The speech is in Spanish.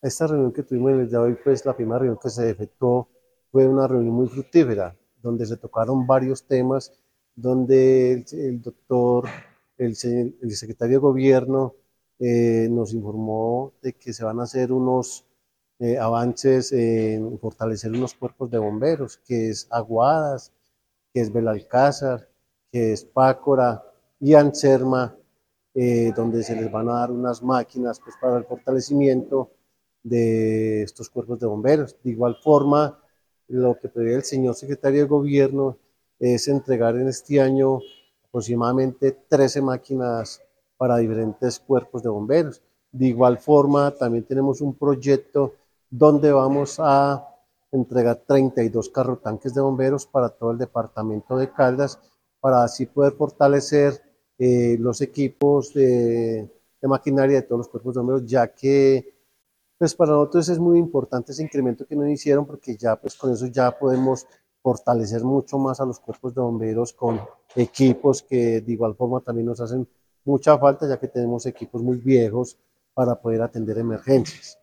Esta reunión que tuvimos el día de hoy, pues la primera reunión que se efectuó fue una reunión muy fructífera, donde se tocaron varios temas, donde el doctor, el secretario de gobierno, nos informó de que se van a hacer unos avances en fortalecer unos cuerpos de bomberos, que es Aguadas, que es Belalcázar, que es Pácora y Anserma, donde se les van a dar unas máquinas pues, para el fortalecimiento de estos cuerpos de bomberos. De igual forma, lo que prevé el señor secretario de gobierno es entregar en este año aproximadamente 13 máquinas para diferentes cuerpos de bomberos. De igual forma, también tenemos un proyecto donde vamos a entregar 32 carro tanques de bomberos para todo el departamento de Caldas, para así poder fortalecer los equipos de maquinaria de todos los cuerpos de bomberos, ya que pues para nosotros es muy importante ese incremento que nos hicieron porque ya pues con eso ya podemos fortalecer mucho más a los cuerpos de bomberos con equipos que de igual forma también nos hacen mucha falta ya que tenemos equipos muy viejos para poder atender emergencias.